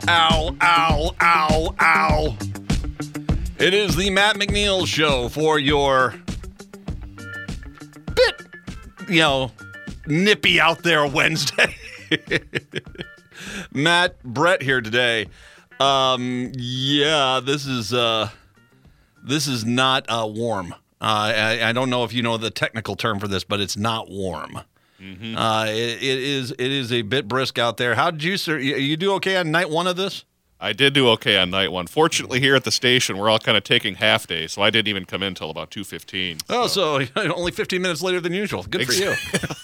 Ow, ow, ow, ow. It is the Matt McNeil Show for your bit, nippy out there Wednesday. Matt, Brett here today. This is not warm. I don't know if you know the technical term for this, but it's not warm. Mm-hmm. It is a bit brisk out there. How did you, sir? You do okay on night one of this? I did do okay on night one. Fortunately, here at the station, we're all kind of taking half days, so I didn't even come in until about 2:15. Oh, so only 15 minutes later than usual. Good for you.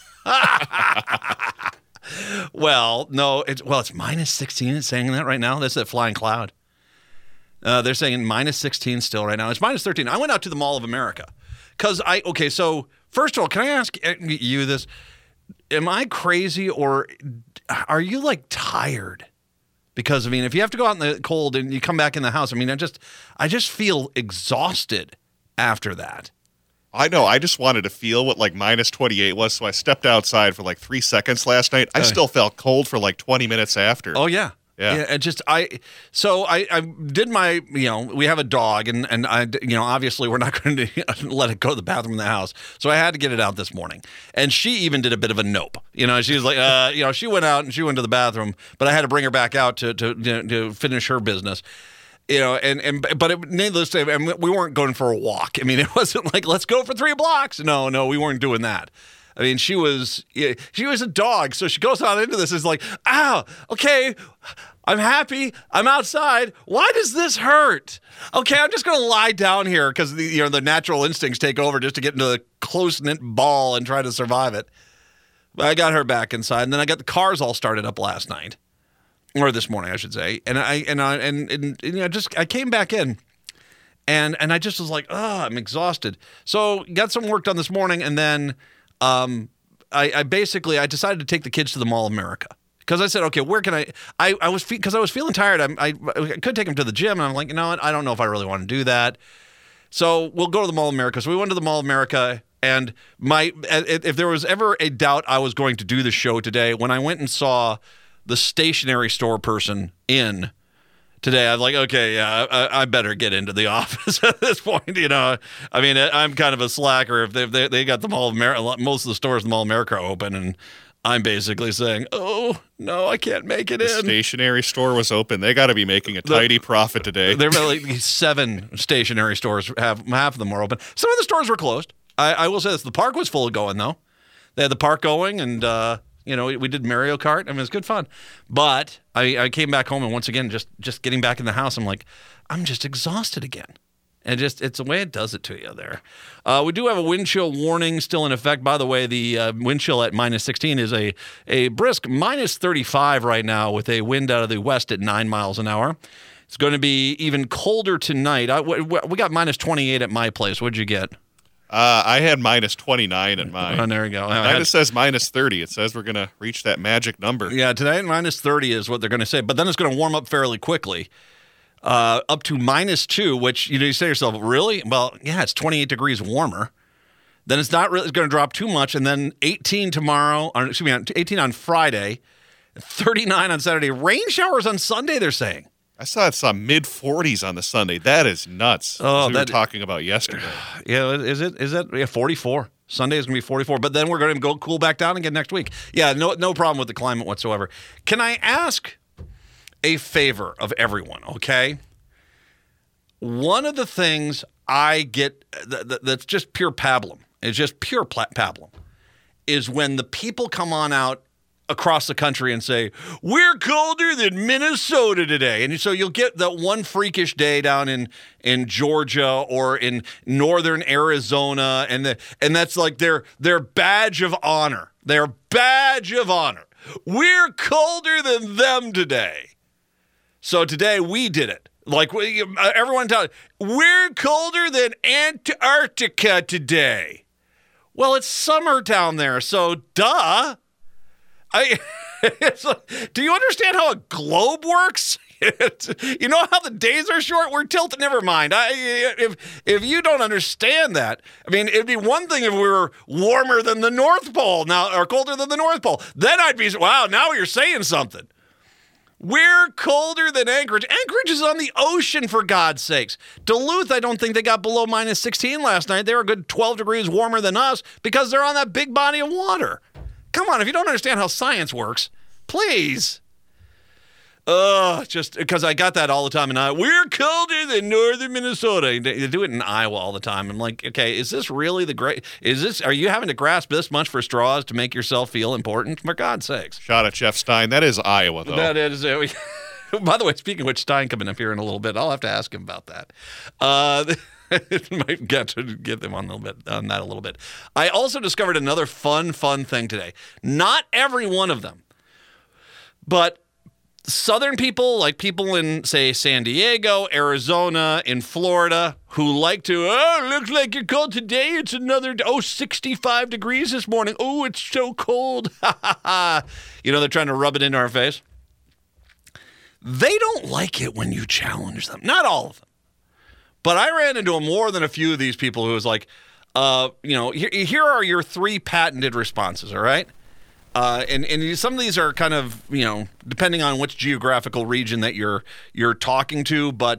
Well, no, it's minus 16. It's saying that right now. That's that flying cloud. They're saying minus 16 still right now. It's minus 13. I went out to the Mall of America because so first of all, can I ask you this? Am I crazy or are you like tired? Because, if you have to go out in the cold and you come back in the house, I just feel exhausted after that. I know. I just wanted to feel what minus 28 was, so I stepped outside for 3 seconds last night. I still felt cold for 20 minutes after. Oh, yeah. Yeah. I did my, we have a dog and I, obviously we're not going to let it go to the bathroom in the house. So I had to get it out this morning. And she even did a bit of a nope. She was like, she went out and she went to the bathroom, but I had to bring her back out to finish her business. Needless to say, we weren't going for a walk. It wasn't like, let's go for 3 blocks. No, we weren't doing that. She was a dog, so she goes on into this. It's like, okay, I'm happy. I'm outside. Why does this hurt? Okay, I'm just going to lie down here because the natural instincts take over just to get into the close-knit ball and try to survive it. But I got her back inside, and then I got the cars all started up last night, or this morning, I should say. And I came back in. And I just was like, I'm exhausted. So got some work done this morning, and then I decided to take the kids to the Mall of America because I said, okay, where can I was feeling tired. I could take them to the gym, and I'm like, I don't know if I really want to do that. So we'll go to the Mall of America. So we went to the Mall of America, and if there was ever a doubt I was going to do the show today, when I went and saw the stationery store person in today, I'm like, okay, yeah, I better get into the office at this point. I'm kind of a slacker. If they got the Mall of America, most of the stores in the Mall of America are open, and I'm basically saying, oh no, I can't make it in. The stationery store was open. They got to be making a tidy profit today. There are 7 stationery stores. Half of them are open. Some of the stores were closed. I will say this: the park was full going though. They had the park going, and we did Mario Kart. It was good fun. But I came back home, and once again, just getting back in the house, I'm like, I'm just exhausted again. And it's the way it does it to you there. We do have a wind chill warning still in effect. By the way, the wind chill at minus 16 is a brisk minus 35 right now with a wind out of the west at 9 miles an hour. It's going to be even colder tonight. We got minus 28 at my place. What'd you get? I had minus 29 at mine. Oh, there you go. It says minus 30. It says we're going to reach that magic number. Yeah, tonight minus 30 is what they're going to say. But then it's going to warm up fairly quickly. Up to minus 2, which you say to yourself, really? Well, yeah, it's 28 degrees warmer. Then it's not really going to drop too much. And then 18 tomorrow, 18 on Friday, 39 on Saturday. Rain showers on Sunday, they're saying. I saw it's mid-40s on the Sunday. That is nuts. Oh, we were talking about yesterday. Yeah, is that? Yeah, 44. Sunday is going to be 44. But then we're going to go cool back down again next week. Yeah, no problem with the climate whatsoever. Can I ask a favor of everyone, okay? One of the things I get that's just pure pablum, it's just pure pablum, is when the people come on out across the country and say, we're colder than Minnesota today. And so you'll get that one freakish day down in Georgia or in northern Arizona, and that's like their badge of honor. Their badge of honor. We're colder than them today. So today we did it. Like everyone tells, we're colder than Antarctica today. Well, it's summer down there, so duh. Do you understand how a globe works? You know how the days are short? We're tilted. Never mind. If you don't understand that, it'd be one thing if we were warmer than the North Pole now, or colder than the North Pole. Then I'd be, wow, now you're saying something. We're colder than Anchorage. Anchorage is on the ocean, for God's sakes. Duluth, I don't think they got below minus 16 last night. They were a good 12 degrees warmer than us because they're on that big body of water. Come on, if you don't understand how science works, please. Just because I got that all the time. And we're colder than northern Minnesota. They do it in Iowa all the time. I'm like, okay, is this really are you having to grasp this much for straws to make yourself feel important? For God's sakes. Shot at Jeff Stein. That is Iowa, though. That is. By the way, speaking of which, Stein coming up here in a little bit. I'll have to ask him about that. Might get to get them on that a little bit. I also discovered another fun thing today. Not every one of them, but Southern people, like people in, say, San Diego, Arizona, in Florida, who like to, looks like you're cold today. It's another, 65 degrees this morning. Oh, it's so cold. They're trying to rub it into our face. They don't like it when you challenge them. Not all of them. But I ran into more than a few of these people who was like, here are your 3 patented responses, all right? And some of these are kind of, depending on which geographical region that you're talking to, but,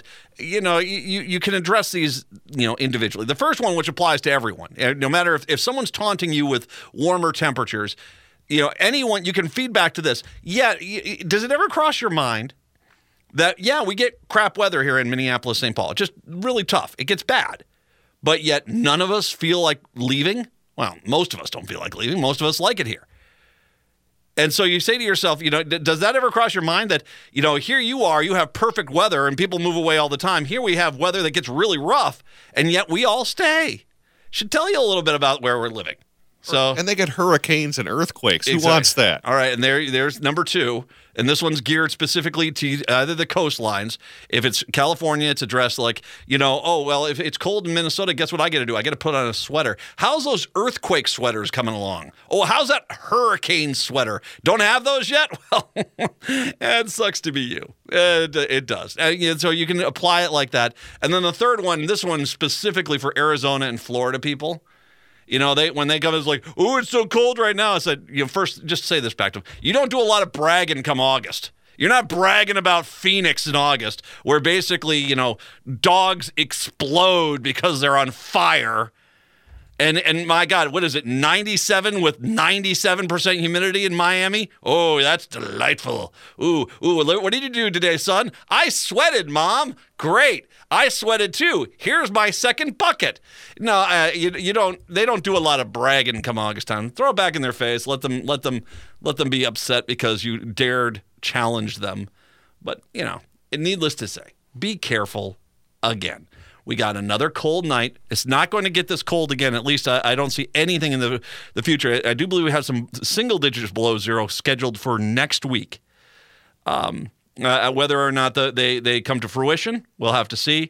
you can address these, individually. The first one, which applies to everyone, no matter if someone's taunting you with warmer temperatures, anyone, you can feed back to this. Yeah, does it ever cross your mind that, we get crap weather here in Minneapolis, St. Paul. It's just really tough. It gets bad. But yet none of us feel like leaving. Well, most of us don't feel like leaving. Most of us like it here. And so you say to yourself, does that ever cross your mind that, here you are, you have perfect weather and people move away all the time. Here we have weather that gets really rough, and yet we all stay. Should tell you a little bit about where we're living. And they get hurricanes and earthquakes. Exactly. Who wants that? All right, and there's number 2, and this one's geared specifically to either the coastlines. If it's California, it's addressed like, if it's cold in Minnesota, guess what I got to do? I got to put on a sweater. How's those earthquake sweaters coming along? Oh, how's that hurricane sweater? Don't have those yet? Well, it sucks to be you. It does. And so you can apply it like that. And then the third one, this one specifically for Arizona and Florida people. When they come, it's like, oh, it's so cold right now. I said, first, just say this back to them. You don't do a lot of bragging come August. You're not bragging about Phoenix in August, where basically, dogs explode because they're on fire. And my God, what is it, 97 with 97% humidity in Miami? Oh, that's delightful. Ooh, what did you do today, son? I sweated, Mom. Great. I sweated too. Here's my second bucket. No, they don't do a lot of bragging come August time. Throw it back in their face. Let them be upset because you dared challenge them. But, needless to say, be careful again. We got another cold night. It's not going to get this cold again. At least I don't see anything in the future. I do believe we have some single digits below zero scheduled for next week. Whether or not they come to fruition, we'll have to see.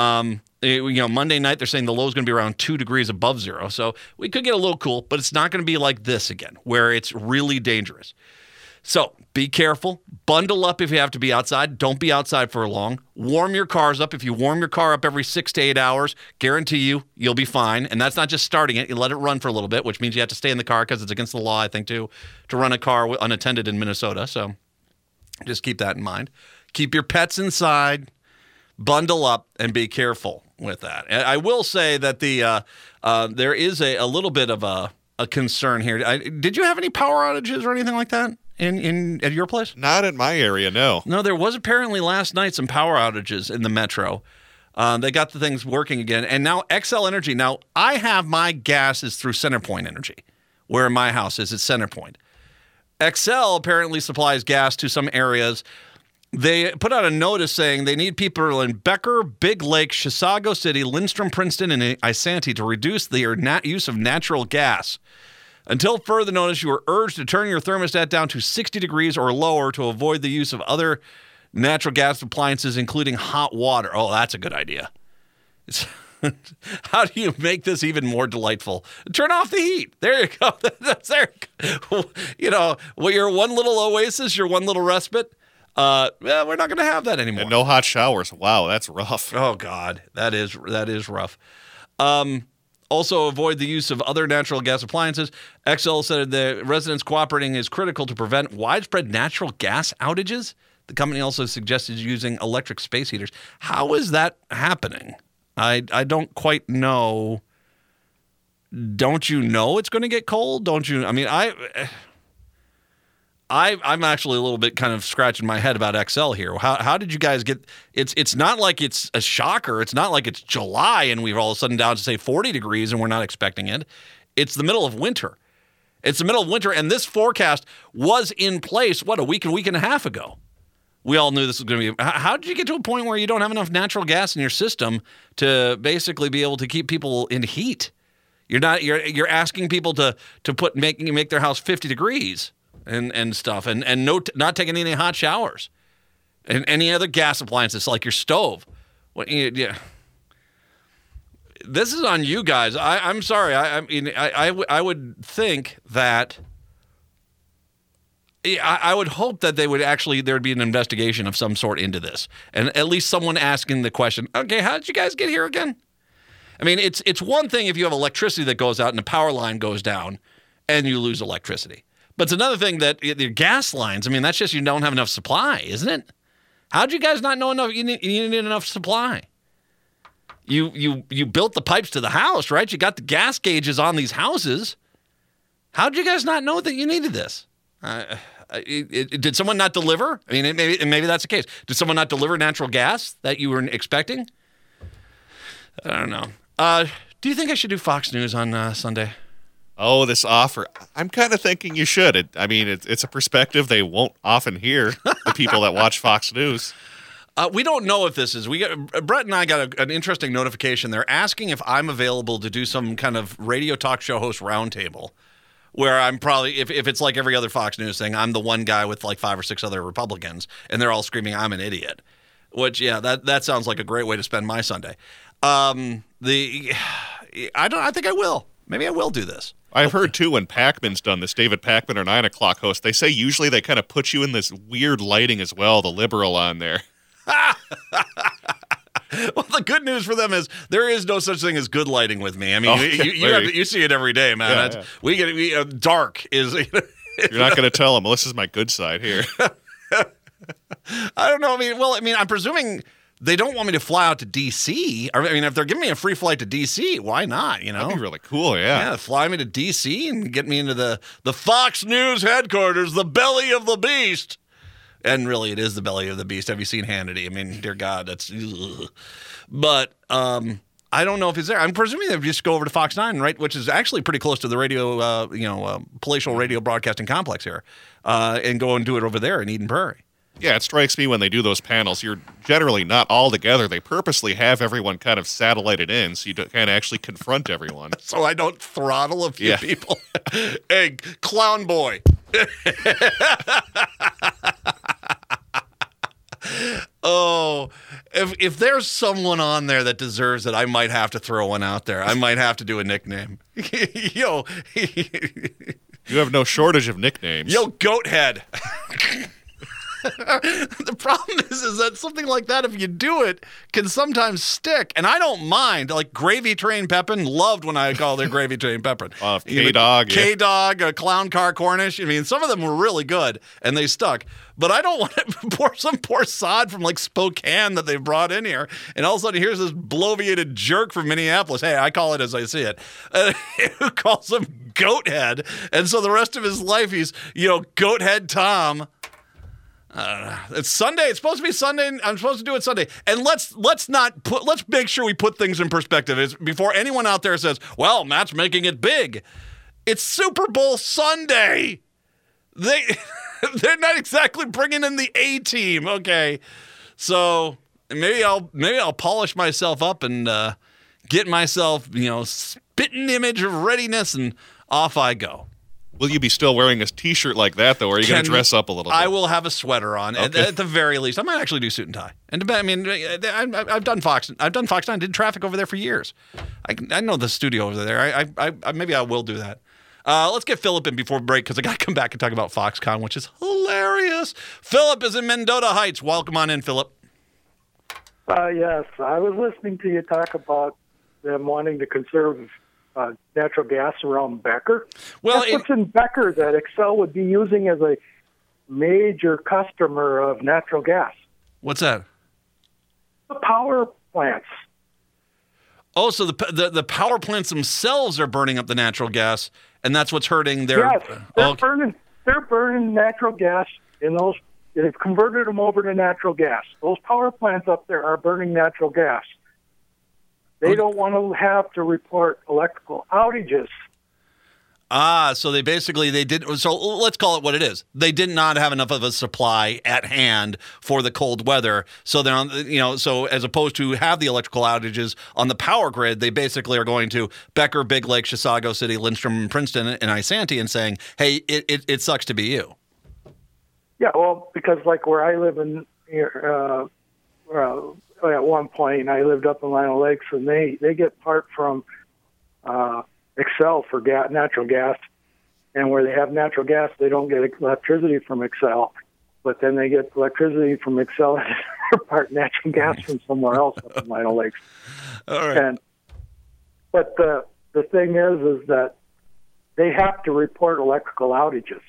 Monday night, they're saying the low is going to be around 2 degrees above zero. So we could get a little cool, but it's not going to be like this again, where it's really dangerous. So be careful. Bundle up if you have to be outside. Don't be outside for long. Warm your cars up. If you warm your car up every 6 to 8 hours, guarantee you'll be fine. And that's not just starting it. You let it run for a little bit, which means you have to stay in the car because it's against the law, I think, to run a car unattended in Minnesota. So just keep that in mind. Keep your pets inside. Bundle up and be careful with that. And I will say that there is a little bit of a concern here. Did you have any power outages or anything like that? At your place? Not in my area, no. No, there was apparently last night some power outages in the metro. They got the things working again. And now Xcel Energy. Now, I have my gas is through CenterPoint Energy, where my house is at CenterPoint. Xcel apparently supplies gas to some areas. They put out a notice saying they need people in Becker, Big Lake, Chisago City, Lindstrom, Princeton, and Isanti to reduce their use of natural gas. Until further notice, you are urged to turn your thermostat down to 60 degrees or lower to avoid the use of other natural gas appliances, including hot water. Oh, that's a good idea. How do you make this even more delightful? Turn off the heat. There you go. That's there. Your one little oasis, your one little respite. We're not going to have that anymore. And no hot showers. Wow, that's rough. Oh God, that is rough. Also, avoid the use of other natural gas appliances. Xcel said the residents cooperating is critical to prevent widespread natural gas outages. The company also suggested using electric space heaters. How is that happening? I don't quite know. Don't you know it's going to get cold? Don't you? I mean, I'm actually a little bit kind of scratching my head about XL here. How did you guys get? It's not like it's a shocker. It's not like it's July and we're all of a sudden down to say 40 degrees and we're not expecting it. It's the middle of winter. It's the middle of winter, and this forecast was in place, a week and a half ago. We all knew this was going to be. How did you get to a point where you don't have enough natural gas in your system to basically be able to keep people in heat? You're asking people to make their house 50 degrees and stuff, and not taking any hot showers, and any other gas appliances like your stove. Yeah. This is on you guys. I'm sorry. I would think that. I would hope that there'd be an investigation of some sort into this, and at least someone asking the question. Okay, how did you guys get here again? I mean, it's one thing if you have electricity that goes out and the power line goes down, and you lose electricity. But it's another thing that the gas lines. I mean, that's just you don't have enough supply, isn't it? How'd you guys not know enough? You needed enough supply. You built the pipes to the house, right? You got the gas gauges on these houses. How'd you guys not know that you needed this? Did someone not deliver? I mean, maybe that's the case. Did someone not deliver natural gas that you were expecting? I don't know. Do you think I should do Fox News on Sunday? Oh, this offer. I'm kind of thinking you should. It's a perspective they won't often hear, the people that watch Fox News. We don't know if this is. Brett and I got an interesting notification. They're asking if I'm available to do some kind of radio talk show host roundtable, where I'm probably, if it's like every other Fox News thing, I'm the one guy with like 5 or 6 other Republicans, and they're all screaming, "I'm an idiot." Which, yeah, that sounds like a great way to spend my Sunday. I think I will. Maybe I will do this. I've heard, too, when Pacman's done this, David Pacman, our 9 o'clock host, they say usually they kind of put you in this weird lighting as well, the liberal on there. Well, the good news for them is there is no such thing as good lighting with me. I mean, you see it every day, man. Yeah. We get dark is. You're not going to tell them, well, this is my good side here. I don't know. I mean, I'm presuming they don't want me to fly out to D.C. I mean, if they're giving me a free flight to D.C., why not? You know, that'd be really cool. Yeah, fly me to D.C. and get me into the Fox News headquarters, the belly of the beast. And really, it is the belly of the beast. Have you seen Hannity? I mean, dear God, that's. Ugh. But I don't know if he's there. I'm presuming they just go over to Fox 9, right, which is actually pretty close to the radio, palatial radio broadcasting complex here, and go and do it over there in Eden Prairie. Yeah, it strikes me when they do those panels, you're generally not all together. They purposely have everyone kind of satellited in so you can't actually confront everyone. So I don't throttle a few people. Hey, clown boy. Oh, if there's someone on there that deserves it, I might have to throw one out there. I might have to do a nickname. Yo. You have no shortage of nicknames. Yo, Goathead. The problem is that something like that, if you do it, can sometimes stick. And I don't mind. Like Gravy Train Pepin, loved when I called her Gravy Train Pepin. K-Dog. K-Dog, Clown Car Cornish. I mean, some of them were really good, and they stuck. But I don't want to pour some poor sod from like Spokane that they brought in here. And all of a sudden, here's this bloviated jerk from Minneapolis. Hey, I call it as I see it. Who calls him Goathead. And so the rest of his life, he's, Goathead Tom. It's Sunday. It's supposed to be Sunday. I'm supposed to do it Sunday. And let's make sure we put things in perspective. Before anyone out there says, well, Matt's making it big. It's Super Bowl Sunday. They're not exactly bringing in the A team. Okay. So maybe I'll polish myself up and get myself, spitting image of readiness, and off I go. Will you be still wearing a T-shirt like that, though, or are you going to dress up a little bit? I will have a sweater on, okay. at the very least. I might actually do suit and tie. And I mean, I've done Fox 9, did traffic over there for years. I know the studio over there. Maybe I will do that. Let's get Philip in before break, because I got to come back and talk about Foxconn, which is hilarious. Philip is in Mendota Heights. Welcome on in, Philip. Yes, I was listening to you talk about them wanting to conserve natural gas around Becker. Well, what's in Becker that Excel would be using as a major customer of natural gas. What's that? The power plants. Oh, so the power plants themselves are burning up the natural gas, and that's what's hurting their. Yes, they're burning natural gas in those. They've converted them over to natural gas. Those power plants up there are burning natural gas. They don't want to have to report electrical outages. So they did. So let's call it what it is. They did not have enough of a supply at hand for the cold weather. So they're on, so as opposed to have the electrical outages on the power grid, they basically are going to Becker, Big Lake, Chisago City, Lindstrom, Princeton, and Isanti and saying, hey, it sucks to be you. Yeah, well, because like where I live in here, at one point I lived up in Lino Lakes, and they get part from Xcel for natural gas, and where they have natural gas, they don't get electricity from Xcel, but then they get electricity from Xcel and part natural gas from somewhere else up in Lino Lakes. All right. But the thing is that they have to report electrical outages.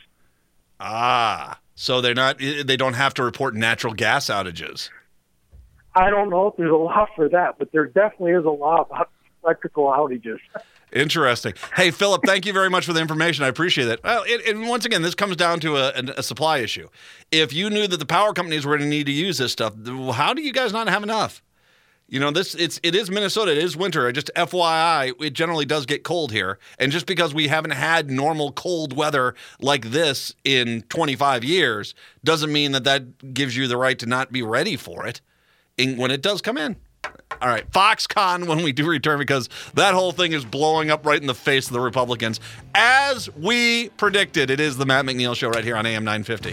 So they don't have to report natural gas outages. I don't know if there's a law for that, but there definitely is a law about electrical outages. Interesting. Hey, Philip, thank you very much for the information. I appreciate it. Well, and once again, this comes down to a supply issue. If you knew that the power companies were going to need to use this stuff, how do you guys not have enough? It is Minnesota. It is winter. Just FYI, it generally does get cold here. And just because we haven't had normal cold weather like this in 25 years doesn't mean that gives you the right to not be ready for it when it does come in. All right, Foxconn when we do return, because that whole thing is blowing up right in the face of the Republicans. As we predicted, it is the Matt McNeil Show right here on AM 950.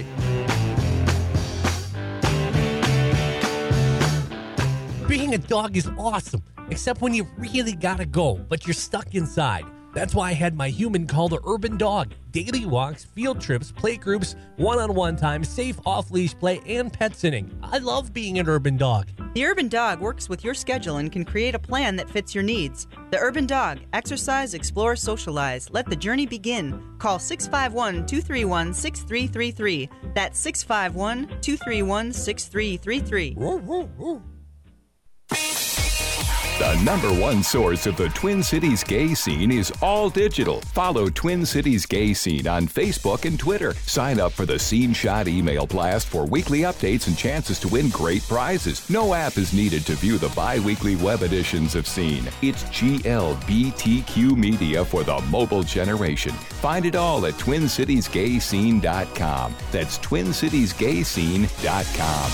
Being a dog is awesome, except when you really gotta go, but you're stuck inside. That's why I had my human called the Urban Dog. Daily walks, field trips, play groups, one-on-one time, safe off-leash play, and pet sitting. I love being an Urban Dog. The Urban Dog works with your schedule and can create a plan that fits your needs. The Urban Dog. Exercise, explore, socialize. Let the journey begin. Call 651-231-6333. That's 651-231-6333. The number one source of the Twin Cities gay scene is all digital. Follow Twin Cities Gay Scene on Facebook and Twitter. Sign up for the Scene Shot email blast for weekly updates and chances to win great prizes. No app is needed to view the bi-weekly web editions of Scene. It's GLBTQ media for the mobile generation. Find it all at TwinCitiesGayScene.com. That's TwinCitiesGayScene.com.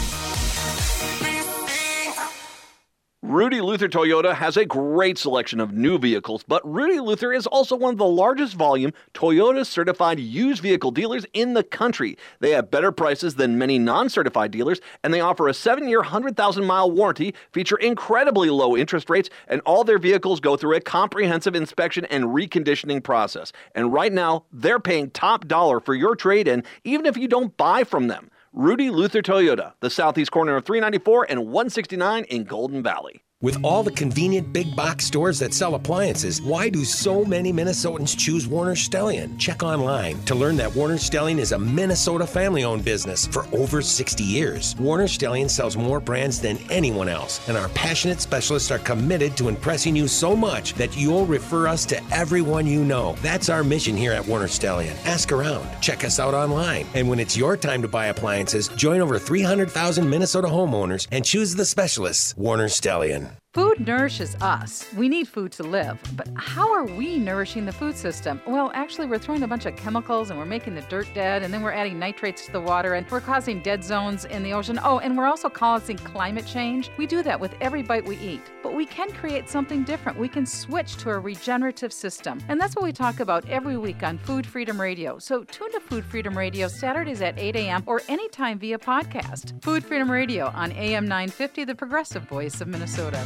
Rudy Luther Toyota has a great selection of new vehicles, but Rudy Luther is also one of the largest volume Toyota certified used vehicle dealers in the country. They have better prices than many non-certified dealers, and they offer a 7-year, 100,000-mile warranty, feature incredibly low interest rates, and all their vehicles go through a comprehensive inspection and reconditioning process. And right now, they're paying top dollar for your trade-in, even if you don't buy from them. Rudy Luther Toyota, the southeast corner of 394 and 169 in Golden Valley. With all the convenient big box stores that sell appliances, why do so many Minnesotans choose Warner Stellian? Check online to learn that Warner Stellian is a Minnesota family-owned business for over 60 years. Warner Stellian sells more brands than anyone else, and our passionate specialists are committed to impressing you so much that you'll refer us to everyone you know. That's our mission here at Warner Stellian. Ask around, check us out online, and when it's your time to buy appliances, join over 300,000 Minnesota homeowners and choose the specialists, Warner Stellian. Food nourishes us. We need food to live. But how are we nourishing the food system? Well, actually, we're throwing a bunch of chemicals and we're making the dirt dead, and then we're adding nitrates to the water, and we're causing dead zones in the ocean. Oh, and we're also causing climate change. We do that with every bite we eat. But we can create something different. We can switch to a regenerative system. And that's what we talk about every week on Food Freedom Radio. So tune to Food Freedom Radio Saturdays at 8 a.m. or anytime via podcast. Food Freedom Radio on AM 950, the progressive voice of Minnesota.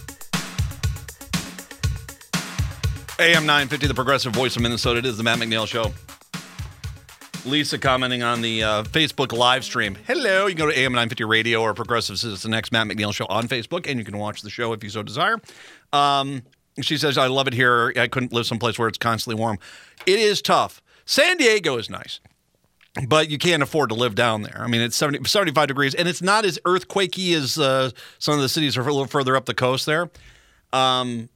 AM 950, the progressive voice of Minnesota. It is the Matt McNeil Show. Lisa commenting on the Facebook live stream. Hello. You can go to AM 950 Radio or Progressive Citizen X Matt McNeil Show on Facebook, and you can watch the show if you so desire. She says, I love it here. I couldn't live someplace where it's constantly warm. It is tough. San Diego is nice. But you can't afford to live down there. I mean, it's 75 degrees, and it's not as earthquakey as some of the cities are a little further up the coast there. But I mean,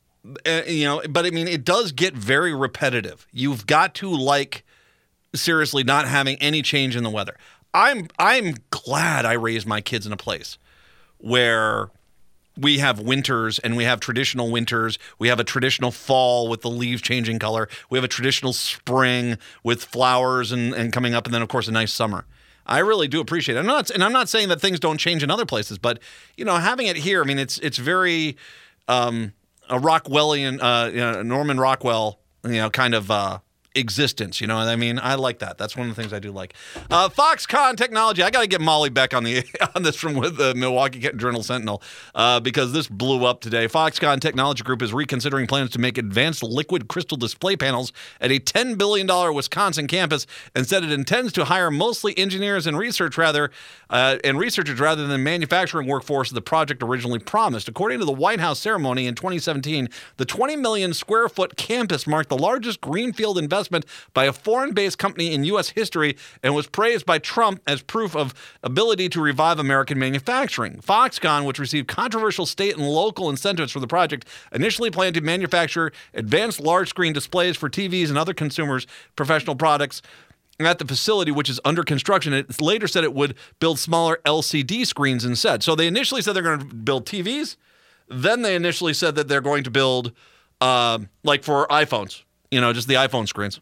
it does get very repetitive. You've got to seriously not having any change in the weather. I'm glad I raised my kids in a place where we have winters, and we have traditional winters. We have a traditional fall with the leaves changing color. We have a traditional spring with flowers and coming up, and then, of course, a nice summer. I really do appreciate it. I'm not saying that things don't change in other places, but, having it here, I mean, it's very a Rockwellian, Norman Rockwell, kind of existence. You know what I mean? I like that. That's one of the things I do like. Foxconn Technology. I got to get Molly back on this from with the Milwaukee Journal-Sentinel because this blew up today. Foxconn Technology Group is reconsidering plans to make advanced liquid crystal display panels at a $10 billion Wisconsin campus and said it intends to hire mostly engineers and researchers rather than manufacturing workforce the project originally promised. According to the White House ceremony in 2017, the 20 million square foot campus marked the largest greenfield investment by a foreign-based company in U.S. history and was praised by Trump as proof of ability to revive American manufacturing. Foxconn, which received controversial state and local incentives for the project, initially planned to manufacture advanced large-screen displays for TVs and other consumers' professional products at the facility, which is under construction. It later said it would build smaller LCD screens instead. So they initially said they're going to build TVs. Then they initially said that they're going to build, like for iPhones, just the iPhone screens.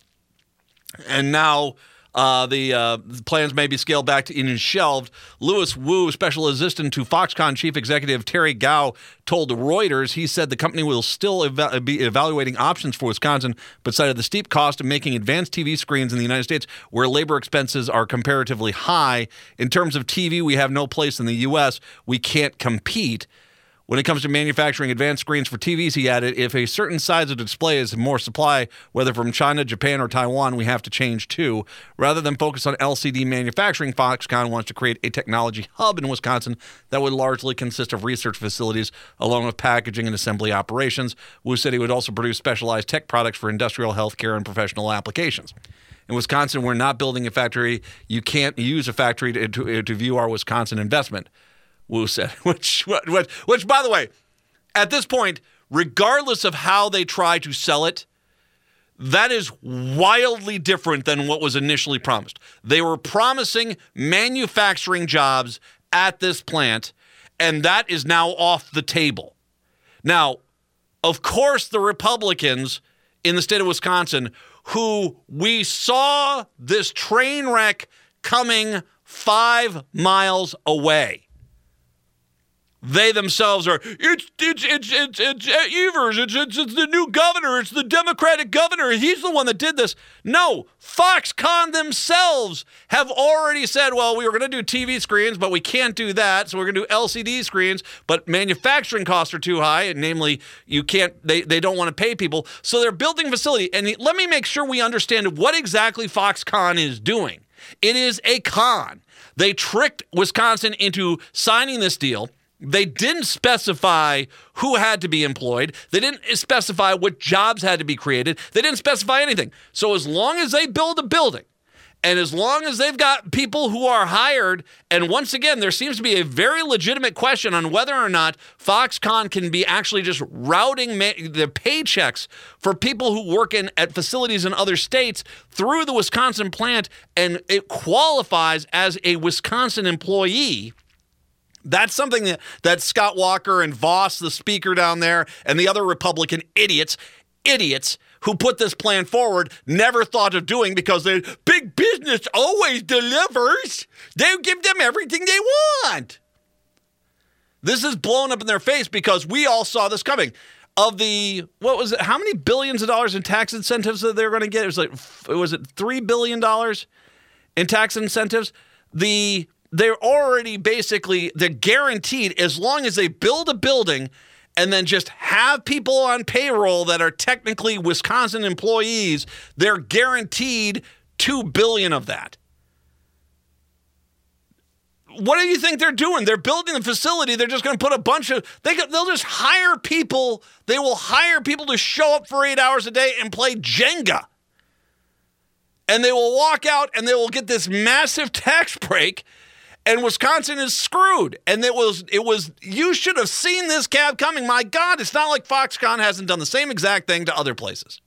And now the plans may be scaled back to and shelved. Louis Wu, special assistant to Foxconn chief executive Terry Gao, told Reuters he said the company will still be evaluating options for Wisconsin, but cited the steep cost of making advanced TV screens in the United States, where labor expenses are comparatively high. In terms of TV, we have no place in the U.S. We can't compete. When it comes to manufacturing advanced screens for TVs, he added, if a certain size of display is more supply, whether from China, Japan, or Taiwan, we have to change too. Rather than focus on LCD manufacturing, Foxconn wants to create a technology hub in Wisconsin that would largely consist of research facilities along with packaging and assembly operations. Wu said he would also produce specialized tech products for industrial, healthcare, and professional applications. In Wisconsin, we're not building a factory. You can't use a factory to view our Wisconsin investment, Wu said, which, by the way, at this point, regardless of how they try to sell it, that is wildly different than what was initially promised. They were promising manufacturing jobs at this plant, and that is now off the table. Now, of course, the Republicans in the state of Wisconsin, who we saw this train wreck coming 5 miles away, they themselves are, it's Evers, it's the new governor, it's the Democratic governor, he's the one that did this. No, Foxconn themselves have already said, well, we were going to do TV screens, but we can't do that, so we're going to do LCD screens, but manufacturing costs are too high, and namely, they don't want to pay people, so they're building a facility. And let me make sure we understand what exactly Foxconn is doing. It is a con. They tricked Wisconsin into signing this deal. They didn't specify who had to be employed. They didn't specify what jobs had to be created. They didn't specify anything. So as long as they build a building, and as long as they've got people who are hired, and once again, there seems to be a very legitimate question on whether or not Foxconn can be actually just routing the paychecks for people who work at facilities in other states through the Wisconsin plant, and it qualifies as a Wisconsin employee. That's something that Scott Walker and Voss, the speaker down there, and the other Republican idiots who put this plan forward never thought of doing, because big business always delivers. They give them everything they want. This is blown up in their face because we all saw this coming. Of the, what was it, how many billions of dollars in tax incentives that they were going to get? Was it $3 billion in tax incentives? They're already they're guaranteed, as long as they build a building and then just have people on payroll that are technically Wisconsin employees, they're guaranteed $2 billion of that. What do you think they're doing? They're building the facility. They're just going to put they'll just hire people. They will hire people to show up for 8 hours a day and play Jenga. and they will walk out and they will get this massive tax break, and Wisconsin is screwed. And it was, you should have seen this cab coming. My God, it's not like Foxconn hasn't done the same exact thing to other places.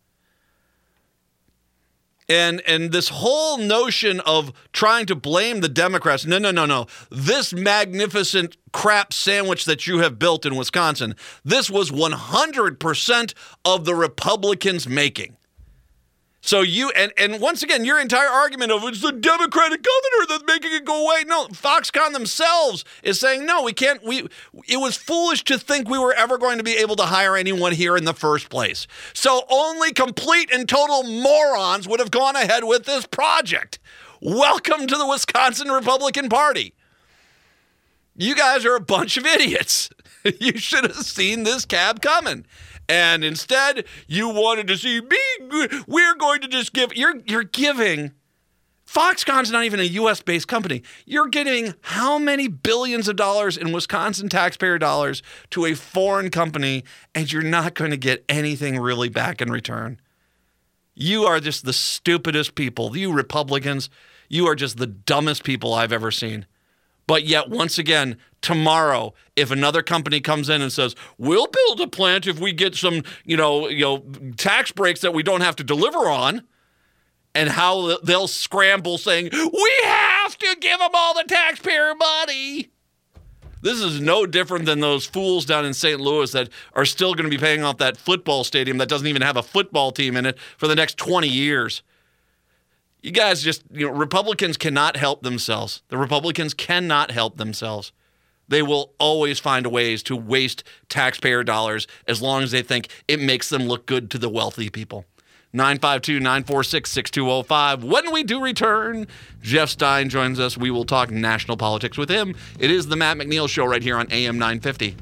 And this whole notion of trying to blame the Democrats, no. This magnificent crap sandwich that you have built in Wisconsin, this was 100% of the Republicans' making. So you, and once again, your entire argument of it's the Democratic governor that's making it go away. No, Foxconn themselves is saying, no, we can't. It was foolish to think we were ever going to be able to hire anyone here in the first place. So only complete and total morons would have gone ahead with this project. Welcome to the Wisconsin Republican Party. You guys are a bunch of idiots. You should have seen this cab coming. And instead, you wanted to see we're going to just give, you're giving, Foxconn's not even a U.S.-based company. You're giving how many billions of dollars in Wisconsin taxpayer dollars to a foreign company, and you're not going to get anything really back in return. You are just the stupidest people. You Republicans, you are just the dumbest people I've ever seen. But yet, once again, tomorrow, if another company comes in and says, we'll build a plant if we get some, tax breaks that we don't have to deliver on, and how they'll scramble saying, we have to give them all the taxpayer money. This is no different than those fools down in St. Louis that are still going to be paying off that football stadium that doesn't even have a football team in it for the next 20 years. You guys just, Republicans cannot help themselves. The Republicans cannot help themselves. They will always find ways to waste taxpayer dollars as long as they think it makes them look good to the wealthy people. 952-946-6205. When we do return, Jeff Stein joins us. We will talk national politics with him. It is the Matt McNeil Show right here on AM 950.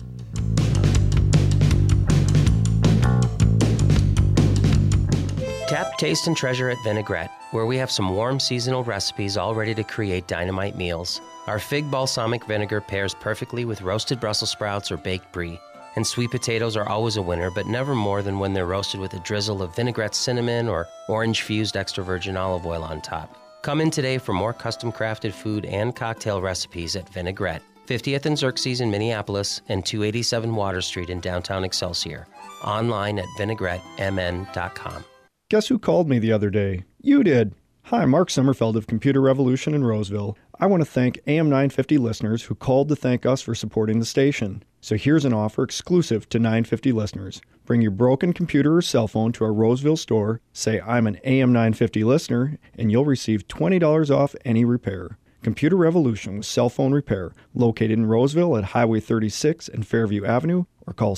Tap, taste, and treasure at Vinaigrette, where we have some warm seasonal recipes all ready to create dynamite meals. Our fig balsamic vinegar pairs perfectly with roasted Brussels sprouts or baked brie. And sweet potatoes are always a winner, but never more than when they're roasted with a drizzle of vinaigrette cinnamon or orange-fused extra virgin olive oil on top. Come in today for more custom-crafted food and cocktail recipes at Vinaigrette, 50th and Xerxes in Minneapolis and 287 Water Street in downtown Excelsior. Online at vinaigrettemn.com. Guess who called me the other day? You did. Hi, Mark Sommerfeld of Computer Revolution in Roseville. I want to thank AM 950 listeners who called to thank us for supporting the station. So here's an offer exclusive to 950 listeners. Bring your broken computer or cell phone to our Roseville store, say I'm an AM 950 listener, and you'll receive $20 off any repair. Computer Revolution with cell phone repair, located in Roseville at Highway 36 and Fairview Avenue, or call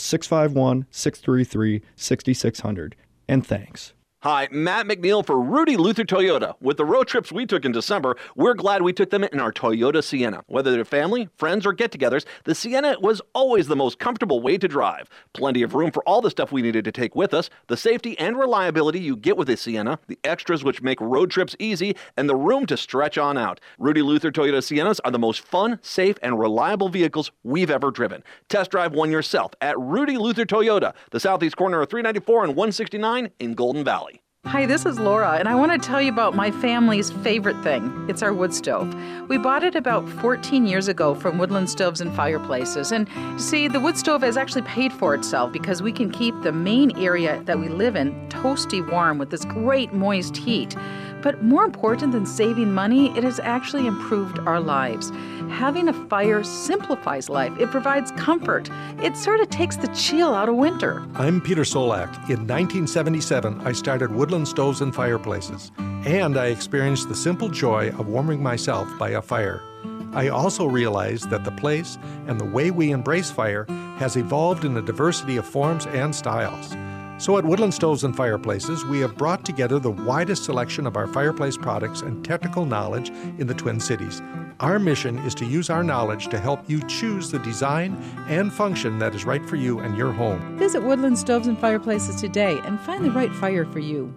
651-633-6600. And thanks. Hi, Matt McNeil for Rudy Luther Toyota. With the road trips we took in December, we're glad we took them in our Toyota Sienna. Whether they're family, friends, or get-togethers, the Sienna was always the most comfortable way to drive. Plenty of room for all the stuff we needed to take with us, the safety and reliability you get with a Sienna, the extras which make road trips easy, and the room to stretch on out. Rudy Luther Toyota Siennas are the most fun, safe, and reliable vehicles we've ever driven. Test drive one yourself at Rudy Luther Toyota, the southeast corner of 394 and 169 in Golden Valley. Hi, this is Laura, and I want to tell you about my family's favorite thing. It's our wood stove. We bought it about 14 years ago from Woodland Stoves and Fireplaces. And see, the wood stove has actually paid for itself because we can keep the main area that we live in toasty warm with this great moist heat. But more important than saving money, it has actually improved our lives. Having a fire simplifies life. It provides comfort. It sort of takes the chill out of winter. I'm Peter Solak. In 1977, I started Woodland Stoves and Fireplaces, and I experienced the simple joy of warming myself by a fire. I also realized that the place and the way we embrace fire has evolved in a diversity of forms and styles. So at Woodland Stoves and Fireplaces, we have brought together the widest selection of our fireplace products and technical knowledge in the Twin Cities. Our mission is to use our knowledge to help you choose the design and function that is right for you and your home. Visit Woodland Stoves and Fireplaces today and find the right fire for you.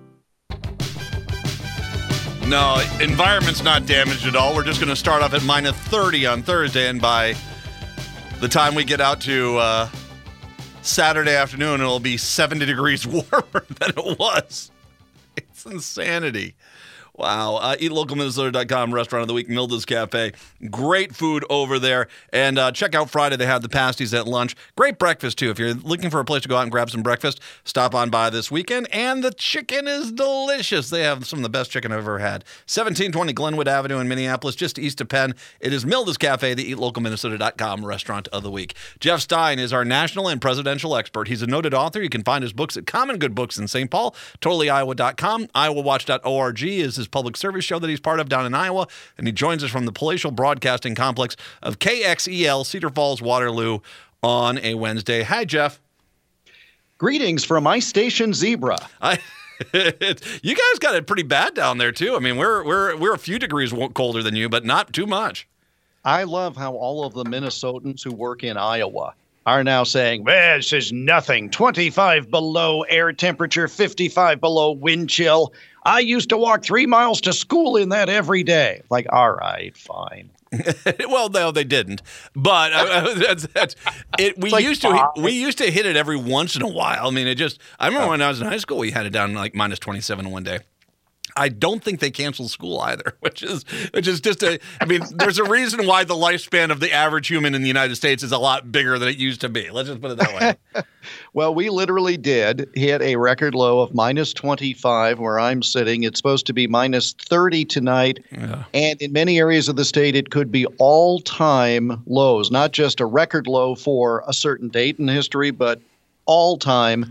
No, environment's not damaged at all. We're just going to start off at minus 30 on Thursday, and by the time we get out to Saturday afternoon, it'll be 70 degrees warmer than it was. It's insanity. Wow. EatLocalMinnesota.com, Restaurant of the Week, Milda's Cafe. Great food over there. And check out Friday. They have the pasties at lunch. Great breakfast, too. If you're looking for a place to go out and grab some breakfast, stop on by this weekend. And the chicken is delicious. They have some of the best chicken I've ever had. 1720 Glenwood Avenue in Minneapolis, just east of Penn. It is Milda's Cafe, the EatLocalMinnesota.com Restaurant of the Week. Jeff Stein is our national and presidential expert. He's a noted author. You can find his books at Common Good Books in St. Paul, TotallyIowa.com. IowaWatch.org is his public service show that he's part of down in Iowa, and he joins us from the palatial broadcasting complex of KXEL Cedar Falls, Waterloo on a Wednesday. Hi, Jeff. Greetings from my station, Zebra. You guys got it pretty bad down there too. I mean, we're a few degrees colder than you, but not too much. I love how all of the Minnesotans who work in Iowa are now saying, well, this is nothing. 25 below air temperature, 55 below wind chill. I used to walk 3 miles to school in that every day. Like, all right, fine. Well, no, they didn't. But we used to hit it every once in a while. I mean, I remember when I was in high school, we had it down like minus 27 one day. I don't think they canceled school either, which is just there's a reason why the lifespan of the average human in the United States is a lot bigger than it used to be. Let's just put it that way. Well, we literally did hit a record low of minus 25 where I'm sitting. It's supposed to be minus 30 tonight. Yeah. And in many areas of the state, it could be all-time lows, not just a record low for a certain date in history, but all-time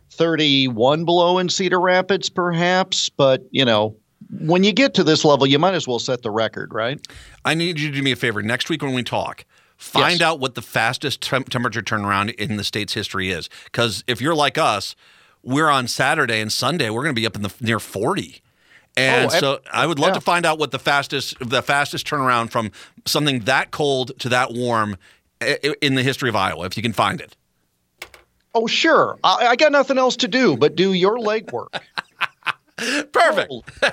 31 below in Cedar Rapids, perhaps. But, when you get to this level, you might as well set the record, right? I need you to do me a favor. Next week when we talk, find out what the fastest temperature turnaround in the state's history is. Because if you're like us, we're on Saturday and Sunday, we're going to be up in the near 40. And so I would love to find out what the fastest turnaround from something that cold to that warm in the history of Iowa, if you can find it. Oh, sure. I got nothing else to do but do your legwork. Perfect.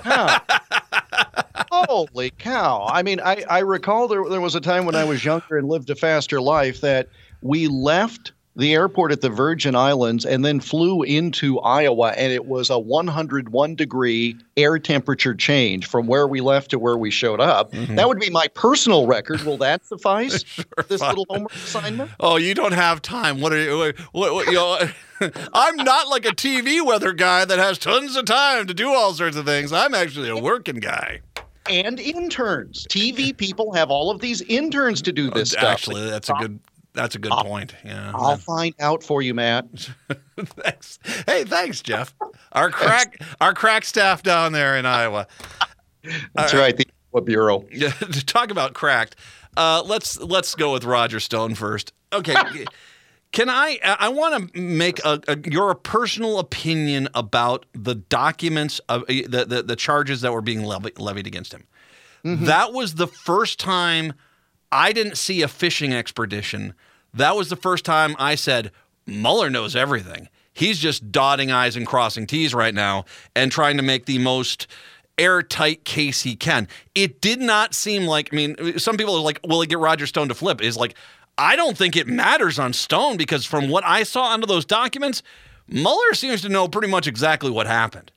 Holy cow. I mean, I recall there was a time when I was younger and lived a faster life that we left the airport at the Virgin Islands and then flew into Iowa, and it was a 101-degree air temperature change from where we left to where we showed up. Mm-hmm. That would be my personal record. Will that suffice? Sure, this little homework assignment? Oh, you don't have time. What are you? What I'm not like a TV weather guy that has tons of time to do all sorts of things. I'm actually a working guy. And interns. TV people have all of these interns to do this stuff. Actually, that's a good point. Yeah, I'll find out for you, Matt. Thanks. Hey, thanks, Jeff. Our crack staff down there in Iowa. That's right. The Iowa Bureau. To talk about cracked, let's go with Roger Stone first. Okay. Can I want to make your personal opinion about the documents of the charges that were being levied against him. Mm-hmm. That was the first time I didn't see a fishing expedition. That was the first time I said, Mueller knows everything. He's just dotting I's and crossing T's right now and trying to make the most airtight case he can. It did not seem like, some people are like, will he get Roger Stone to flip? It's like, I don't think it matters on Stone because from what I saw under those documents, Mueller seems to know pretty much exactly what happened.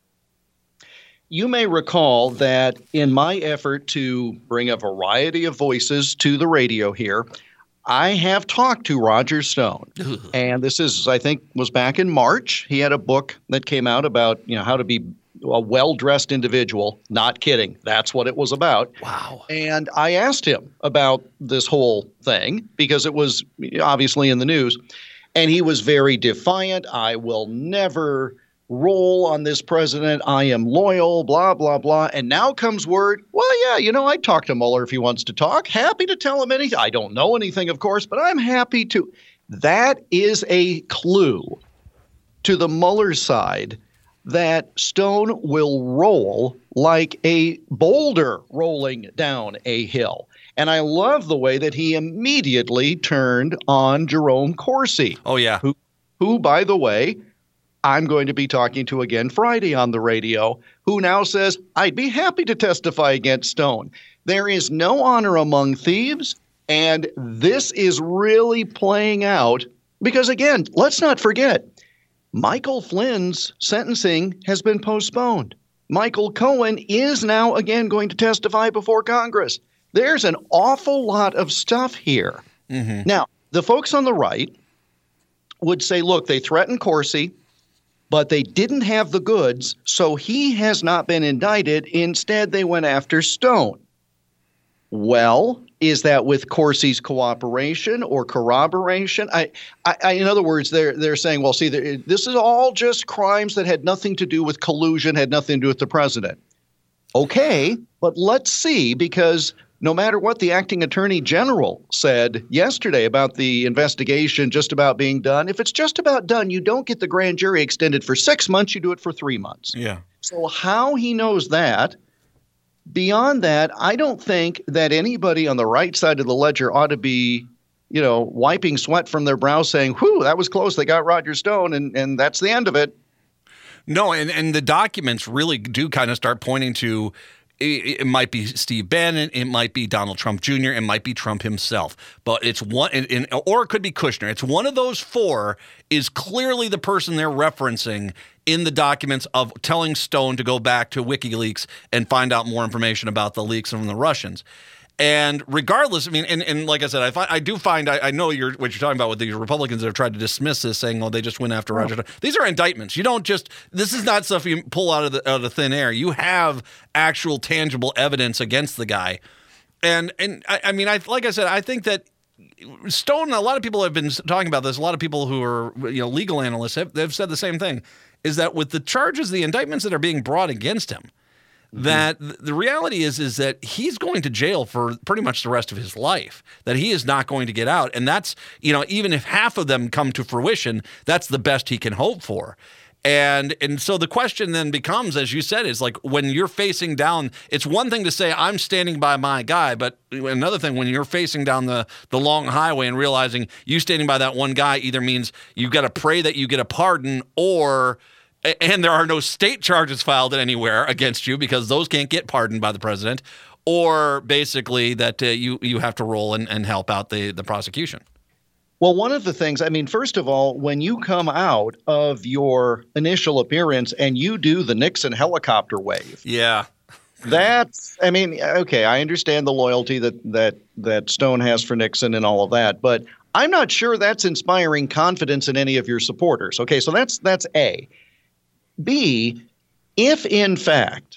You may recall that in my effort to bring a variety of voices to the radio here, I have talked to Roger Stone. And this is, I think, was back in March. He had a book that came out about, how to be a well-dressed individual. Not kidding. That's what it was about. Wow. And I asked him about this whole thing because it was obviously in the news. And he was very defiant. I will never roll on this president. I am loyal, blah, blah, blah. And now comes word, well, yeah, I'd talk to Mueller if he wants to talk. Happy to tell him anything. I don't know anything, of course, but I'm happy to. That is a clue to the Mueller side that Stone will roll like a boulder rolling down a hill. And I love the way that he immediately turned on Jerome Corsi. Oh, yeah. Who, by the way, I'm going to be talking to again Friday on the radio, who now says, I'd be happy to testify against Stone. There is no honor among thieves, and this is really playing out because, again, let's not forget, Michael Flynn's sentencing has been postponed. Michael Cohen is now again going to testify before Congress. There's an awful lot of stuff here. Mm-hmm. Now, the folks on the right would say, look, they threatened Corsi, but they didn't have the goods, so he has not been indicted. Instead, they went after Stone. Well, is that with Corsi's cooperation or corroboration? In other words, they're saying, well, see, this is all just crimes that had nothing to do with collusion, had nothing to do with the president. Okay, but let's see, because no matter what the acting attorney general said yesterday about the investigation just about being done, if it's just about done, you don't get the grand jury extended for 6 months, you do it for 3 months. Yeah. So how he knows that, beyond that, I don't think that anybody on the right side of the ledger ought to be, wiping sweat from their brow saying, whew, that was close. They got Roger Stone, and that's the end of it. No, and the documents really do kind of start pointing to it might be Steve Bannon, it might be Donald Trump Jr., it might be Trump himself, but it's one, or it could be Kushner. It's one of those four is clearly the person they're referencing in the documents of telling Stone to go back to WikiLeaks and find out more information about the leaks from the Russians. And regardless, I mean, and like I said, I do find I know what you're talking about with these Republicans that have tried to dismiss this, saying, "Well, they just went after Roger." These are indictments. You don't just. This is not stuff you pull out of the thin air. You have actual, tangible evidence against the guy, and I mean, like I said, I think that Stone. A lot of people have been talking about this. A lot of people who are legal analysts have said the same thing. Is that with the charges, the indictments that are being brought against him? That the reality is that he's going to jail for pretty much the rest of his life, that he is not going to get out. And that's, even if half of them come to fruition, that's the best he can hope for. And so the question then becomes, as you said, is like when you're facing down, it's one thing to say, I'm standing by my guy, but another thing when you're facing down the long highway and realizing you standing by that one guy either means you've got to pray that you get a pardon and there are no state charges filed anywhere against you because those can't get pardoned by the president, or basically that you have to roll and help out the prosecution. Well, one of the things, I mean, first of all, when you come out of your initial appearance and you do the Nixon helicopter wave. Yeah. That's, I mean, okay, I understand the loyalty that Stone has for Nixon and all of that, but I'm not sure that's inspiring confidence in any of your supporters. Okay, so that's A. B, if in fact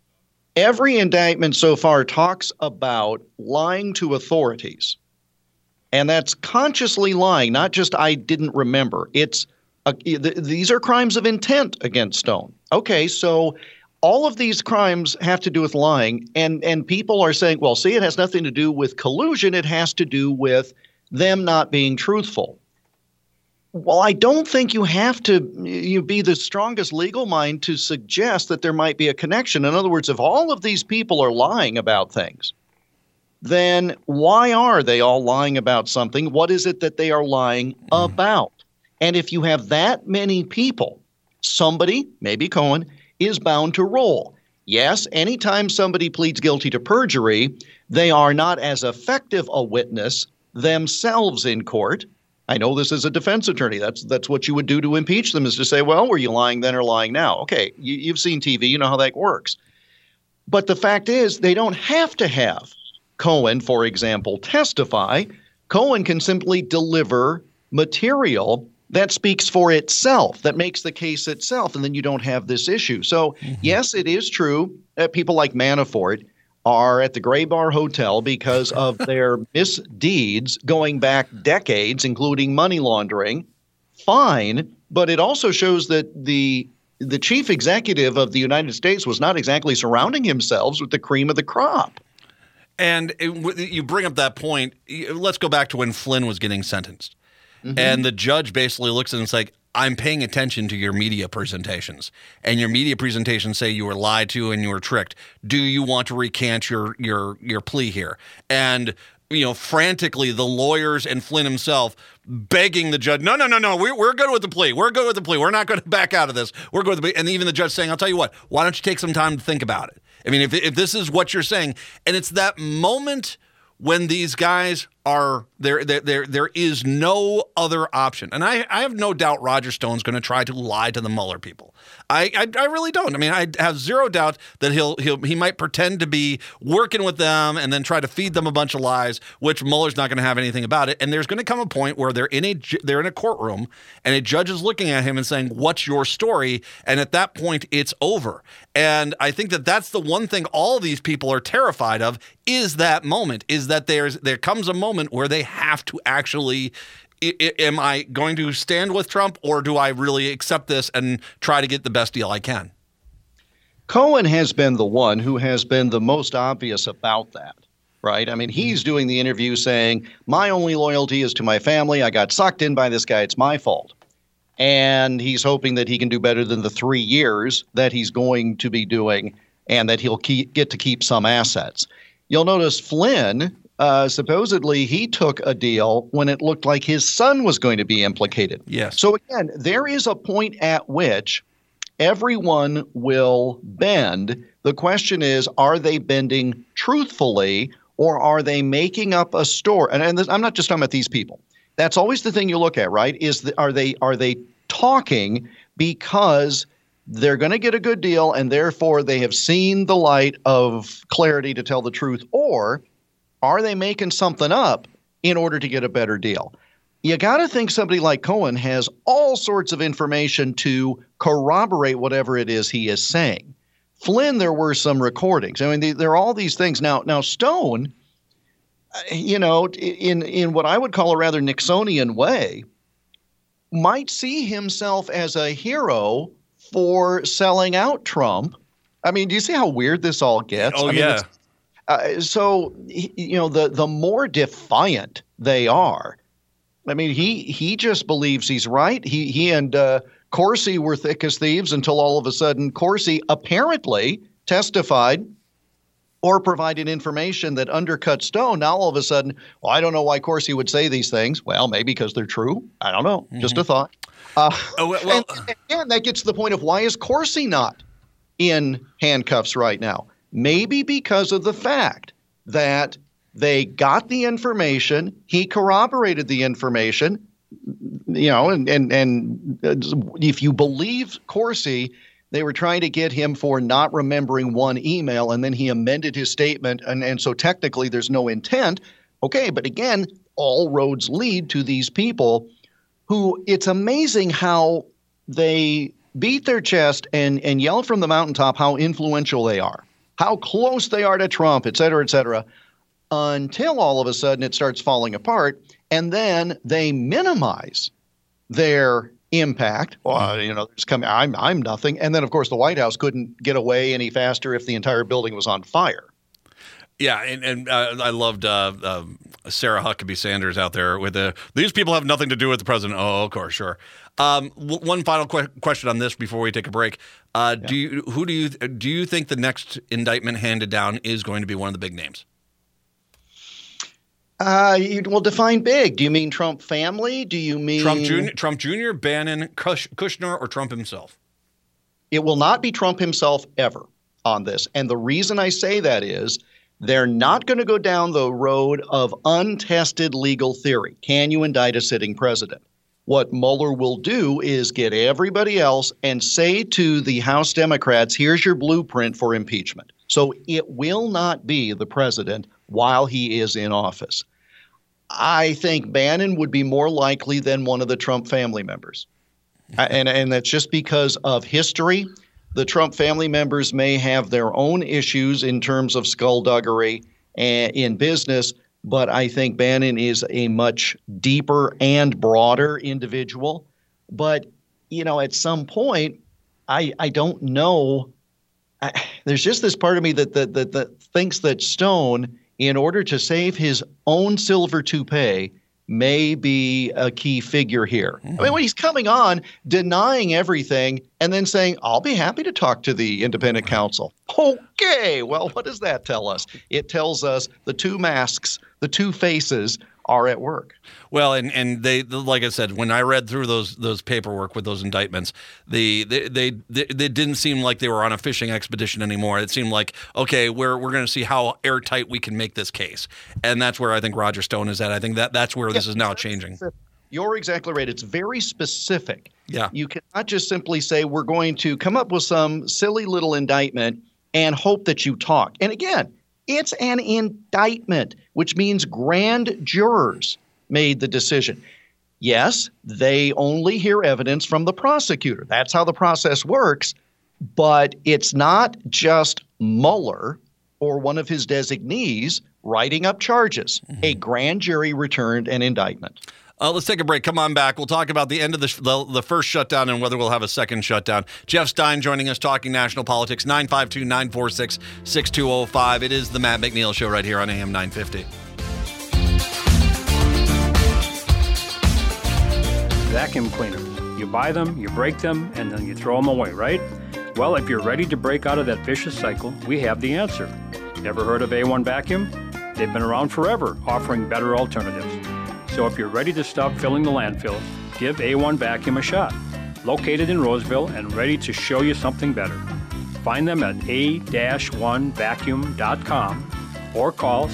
every indictment so far talks about lying to authorities, and that's consciously lying, not just I didn't remember. These are crimes of intent against Stone. Okay, so all of these crimes have to do with lying, and people are saying, well, see, it has nothing to do with collusion. It has to do with them not being truthful. Well, I don't think you have to be the strongest legal mind to suggest that there might be a connection. In other words, if all of these people are lying about things, then why are they all lying about something? What is it that they are lying about? And if you have that many people, somebody, maybe Cohen, is bound to roll. Yes, anytime somebody pleads guilty to perjury, they are not as effective a witness themselves in court. I know this is a defense attorney. That's what you would do to impeach them, is to say, well, were you lying then or lying now? Okay, you've seen TV. You know how that works. But the fact is, they don't have to have Cohen, for example, testify. Cohen can simply deliver material that speaks for itself, that makes the case itself, and then you don't have this issue. So, yes, it is true that people like Manafort are at the Gray Bar Hotel because of their misdeeds going back decades, including money laundering. Fine, but it also shows that the chief executive of the United States was not exactly surrounding himself with the cream of the crop. And you bring up that point. Let's go back to when Flynn was getting sentenced. And the judge basically looks at him and is like, I'm paying attention to your media presentations, and your media presentations say you were lied to and you were tricked. Do you want to recant your plea here? And frantically, the lawyers and Flynn himself begging the judge, no, we're good with the plea. We're good with the plea. We're not going to back out of this. We're good with the plea. And even the judge saying, I'll tell you what, why don't you take some time to think about it? I mean, if this is what you're saying, and it's that moment when these guys are there. There is no other option, and I have no doubt Roger Stone's going to try to lie to the Mueller people. I really don't. I mean, I have zero doubt that he might pretend to be working with them and then try to feed them a bunch of lies, which Mueller's not going to have anything about it. And there's going to come a point where they're in a courtroom and a judge is looking at him and saying, "What's your story?" And at that point, it's over. And I think that that's the one thing all these people are terrified of, is that moment, is that there comes a moment where they have to actually, am I going to stand with Trump, or do I really accept this and try to get the best deal I can? Cohen has been the one who has been the most obvious about that, right? I mean, he's doing the interview saying, my only loyalty is to my family. I got sucked in by this guy. It's my fault. And he's hoping that he can do better than the 3 years that he's going to be doing, and that he'll get to keep some assets. You'll notice Flynn, supposedly he took a deal when it looked like his son was going to be implicated. Yes. So again, there is a point at which everyone will bend. The question is, are they bending truthfully, or are they making up a story? And I'm not just talking about these people. That's always the thing you look at, right? Are they talking because they're going to get a good deal and therefore they have seen the light of clarity to tell the truth, or are they making something up in order to get a better deal? You got to think somebody like Cohen has all sorts of information to corroborate whatever it is he is saying. Flynn, there were some recordings. I mean, there are all these things. Now Stone, you know, in what I would call a rather Nixonian way, might see himself as a hero for selling out Trump. I mean, do you see how weird this all gets? Oh, I mean, yeah. So, you know, the more defiant they are, I mean, he just believes he's right. He and Corsi were thick as thieves until all of a sudden Corsi apparently testified or provided information that undercut Stone. Now all of a sudden, well, I don't know why Corsi would say these things. Well, maybe because they're true. I don't know. Mm-hmm. Just a thought. And that gets to the point of, why is Corsi not in handcuffs right now? Maybe because of the fact that they got the information, he corroborated the information, you know, and if you believe Corsi, they were trying to get him for not remembering one email, and then he amended his statement, and so technically there's no intent. Okay, but again, all roads lead to these people who, it's amazing how they beat their chest and yell from the mountaintop how influential they are, how close they are to Trump, et cetera, until all of a sudden it starts falling apart, and then they minimize their impact. Well, you know, I'm nothing. And then, of course, the White House couldn't get away any faster if the entire building was on fire. Yeah, and I loved Sarah Huckabee Sanders out there with these people have nothing to do with the president. Oh, of course, sure. One final question on this before we take a break. Do you think the next indictment handed down is going to be one of the big names? Well, define big. Do you mean Trump family? Do you mean Trump Jr., Bannon, Kushner, or Trump himself? It will not be Trump himself ever on this. And the reason I say that is they're not going to go down the road of untested legal theory. Can you indict a sitting president? What Mueller will do is get everybody else and say to the House Democrats, here's your blueprint for impeachment. So it will not be the president while he is in office. I think Bannon would be more likely than one of the Trump family members. And that's just because of history. The Trump family members may have their own issues in terms of skullduggery in business, but I think Bannon is a much deeper and broader individual. But, you know, at some point, I don't know. There's just this part of me that thinks that Stone, in order to save his own silver toupee, may be a key figure here. I mean, when he's coming on, denying everything, and then saying, I'll be happy to talk to the independent counsel. Okay, well, what does that tell us? It tells us the two masks, the two faces are at work. Well, and they, like I said, when I read through those paperwork with those indictments, they didn't seem like they were on a fishing expedition anymore. It seemed like, okay, we're going to see how airtight we can make this case, and that's where I think Roger Stone is at. I think that's where this is now changing. You're exactly right. It's very specific. Yeah, you cannot just simply say we're going to come up with some silly little indictment and hope that you talk. And again, it's an indictment, which means grand jurors made the decision. Yes, they only hear evidence from the prosecutor. That's how the process works. But it's not just Mueller or one of his designees writing up charges. A grand jury returned an indictment. Let's take a break. Come on back. We'll talk about the end of the first shutdown and whether we'll have a second shutdown. Jeff Stein joining us, talking national politics, 952-946-6205. It is the Matt McNeil Show right here on AM 950. Vacuum cleaners. You buy them, you break them, and then you throw them away, right? Well, if you're ready to break out of that vicious cycle, we have the answer. Ever heard of A1 Vacuum? They've been around forever, offering better alternatives. So if you're ready to stop filling the landfills, give A1 Vacuum a shot. Located in Roseville and ready to show you something better. Find them at a-1vacuum.com or call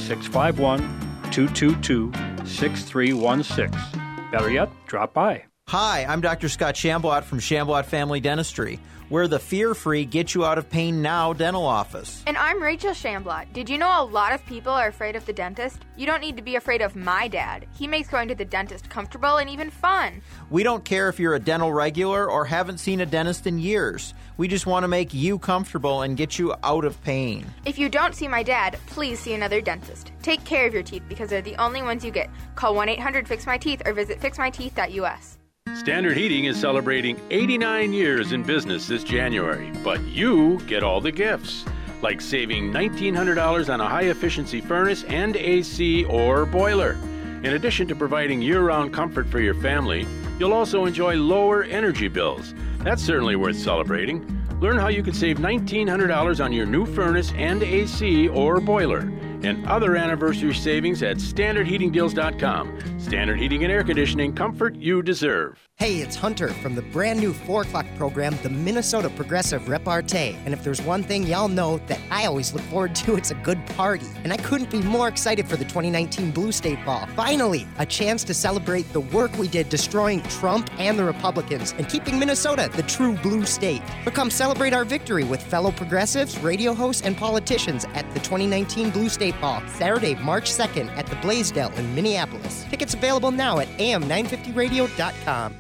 651-222-6316. Better yet, drop by. Hi, I'm Dr. Scott Shamblot from Shamblot Family Dentistry. We're the fear-free, get-you-out-of-pain-now dental office. And I'm Rachel Shamblot. Did you know a lot of people are afraid of the dentist? You don't need to be afraid of my dad. He makes going to the dentist comfortable and even fun. We don't care if you're a dental regular or haven't seen a dentist in years. We just want to make you comfortable and get you out of pain. If you don't see my dad, please see another dentist. Take care of your teeth because they're the only ones you get. Call 1-800-FIX-MY-TEETH or visit fixmyteeth.us. Standard Heating is celebrating 89 years in business this January, but you get all the gifts, like saving $1,900 on a high-efficiency furnace and AC or boiler. In addition to providing year-round comfort for your family, you'll also enjoy lower energy bills. That's certainly worth celebrating. Learn how you can save $1,900 on your new furnace and AC or boiler, and other anniversary savings at StandardHeatingDeals.com. Standard Heating and Air Conditioning, comfort you deserve. Hey, it's Hunter from the brand new 4 o'clock program, the Minnesota Progressive Repartee. And if there's one thing y'all know that I always look forward to, it's a good party. And I couldn't be more excited for the 2019 Blue State Ball. Finally, a chance to celebrate the work we did destroying Trump and the Republicans and keeping Minnesota the true blue state. So come celebrate our victory with fellow progressives, radio hosts, and politicians at the 2019 Blue State Ball, Saturday, March 2nd at the Blaisdell in Minneapolis. Tickets available now at am950radio.com.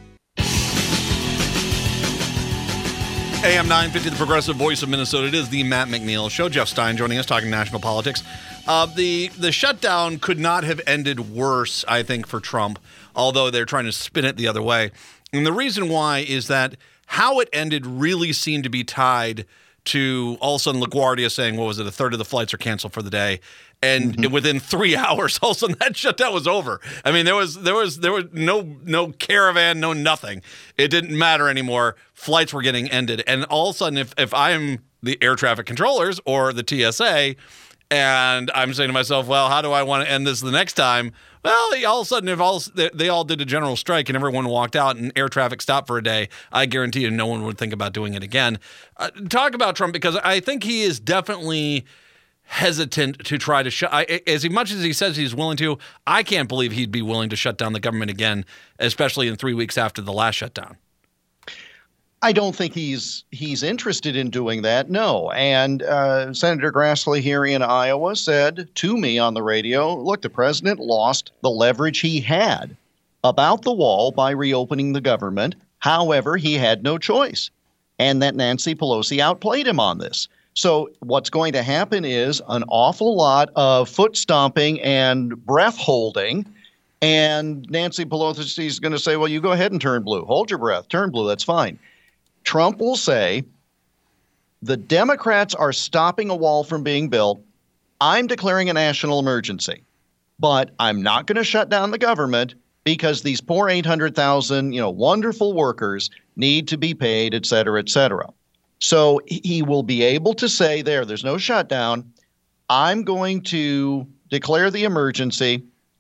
AM 950, the progressive voice of Minnesota. It is the Matt McNeil Show. Jeff Stein joining us, talking national politics. The shutdown could not have ended worse, I think, for Trump, although they're trying to spin it the other way. And the reason why is that how it ended really seemed to be tied to all of a sudden LaGuardia saying, what was it, a third of the flights are canceled for the day. And within 3 hours, all of a sudden that shutdown was over. I mean, there was no caravan, no nothing. It didn't matter anymore. Flights were getting ended. And all of a sudden, if I'm the air traffic controllers or the TSA, and I'm saying to myself, well, how do I want to end this the next time? Well, all of a sudden, if they all did a general strike and everyone walked out and air traffic stopped for a day, I guarantee you no one would think about doing it again. Talk about Trump, because I think he is definitely hesitant to try to shut. As much as he says he's willing to, I can't believe he'd be willing to shut down the government again, especially in 3 weeks after the last shutdown. I don't think he's interested in doing that, no. And Senator Grassley here in Iowa said to me on the radio, look, the president lost the leverage he had about the wall by reopening the government. However, he had no choice, and that Nancy Pelosi outplayed him on this. So what's going to happen is an awful lot of foot stomping and breath holding. And Nancy Pelosi is going to say, well, you go ahead and turn blue. Hold your breath. Turn blue. That's fine. Trump will say, the Democrats are stopping a wall from being built. I'm declaring a national emergency, but I'm not going to shut down the government because these poor 800,000, wonderful workers need to be paid, et cetera, et cetera. So he will be able to say there's no shutdown. I'm going to declare the emergency.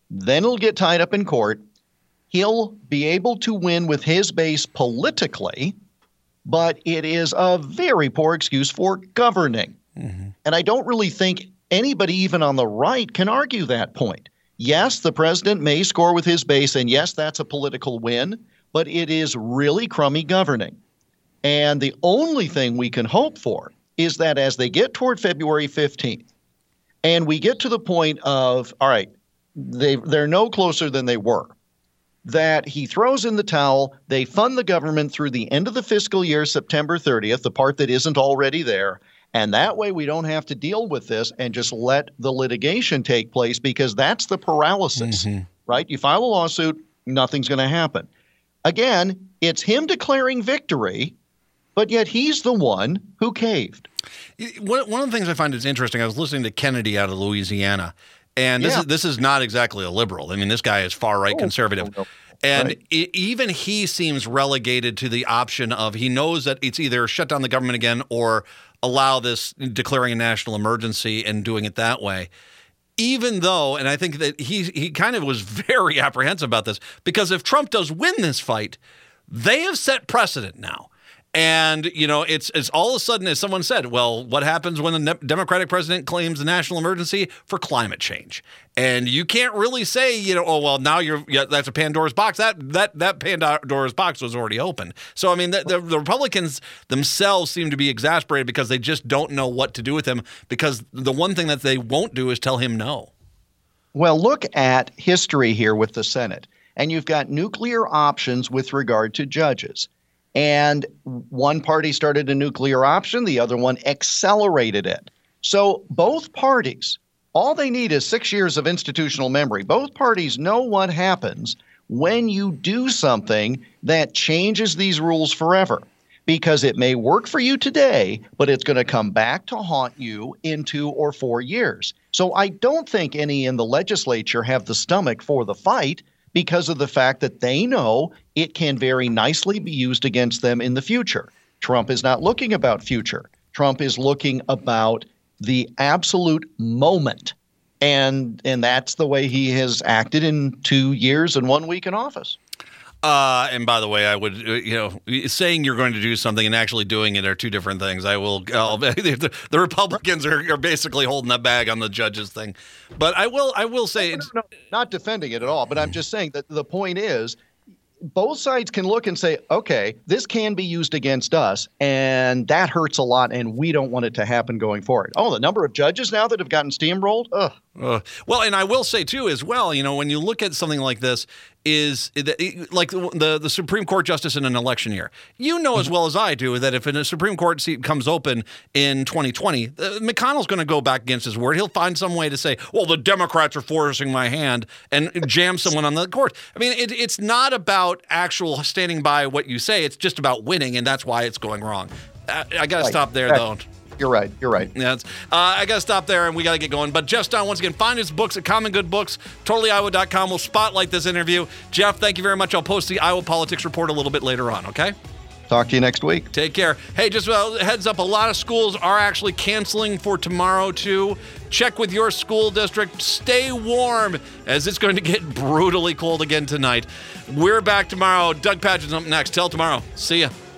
Then it'll get tied up in court. He'll be able to win with his base politically, but it is a very poor excuse for governing. And I don't really think anybody, even on the right, can argue that point. Yes, the president may score with his base, and yes, that's a political win, but it is really crummy governing. And the only thing we can hope for is that as they get toward February 15th, and we get to the point of, all right, they're no closer than they were, that he throws in the towel, they fund the government through the end of the fiscal year, September 30th, the part that isn't already there, and that way we don't have to deal with this and just let the litigation take place, because that's the paralysis, right? You file a lawsuit, nothing's going to happen. Again, it's him declaring victory, but yet he's the one who caved. One of the things I find is interesting, I was listening to Kennedy out of Louisiana, and this is not exactly a liberal. I mean, this guy is far-right conservative. No. And even he seems relegated to the option of, he knows that it's either shut down the government again or allow this, declaring a national emergency and doing it that way. Even though, and I think that he kind of was very apprehensive about this, because if Trump does win this fight, they have set precedent now. And, you know, it's all of a sudden, as someone said, well, what happens when the Democratic president claims a national emergency for climate change? And you can't really say, you know, oh, well, now that's a Pandora's box. That Pandora's box was already open. So, I mean, the Republicans themselves seem to be exasperated because they just don't know what to do with him, because the one thing that they won't do is tell him no. Well, look at history here with the Senate, and you've got nuclear options with regard to judges. And one party started a nuclear option, the other one accelerated it. So both parties, all they need is 6 years of institutional memory. Both parties know what happens when you do something that changes these rules forever, because it may work for you today, but it's going to come back to haunt you in 2 or 4 years. So I don't think any in the legislature have the stomach for the fight, because of the fact that they know it can very nicely be used against them in the future. Trump is not looking about future. Trump is looking about the absolute moment. And that's the way he has acted in 2 years and 1 week in office. And by the way, I would, saying you're going to do something and actually doing it are two different things. The Republicans are basically holding that bag on the judges thing. But I will say, no, not defending it at all. But I'm just saying that the point is, both sides can look and say, okay, this can be used against us, and that hurts a lot, and we don't want it to happen going forward. Oh, the number of judges now that have gotten steamrolled? Well, and I will say, too, as well, when you look at something like this, is like the Supreme Court justice in an election year. You know as well as I do that if a Supreme Court seat comes open in 2020, McConnell's going to go back against his word. He'll find some way to say, well, the Democrats are forcing my hand, and jam someone on the court. I mean, it's not about actual standing by what you say. It's just about winning, and that's why it's going wrong. I got to stop there, though. You're right. Yeah, I got to stop there, and we got to get going. But Jeff Stein, once again, find his books at Common Good Books, TotallyIowa.com. We'll spotlight this interview. Jeff, thank you very much. I'll post the Iowa Politics Report a little bit later on, okay? Talk to you next week. Take care. Hey, just a heads up, a lot of schools are actually canceling for tomorrow, too. Check with your school district. Stay warm, as it's going to get brutally cold again tonight. We're back tomorrow. Doug Padgett's up next. Till tomorrow. See ya.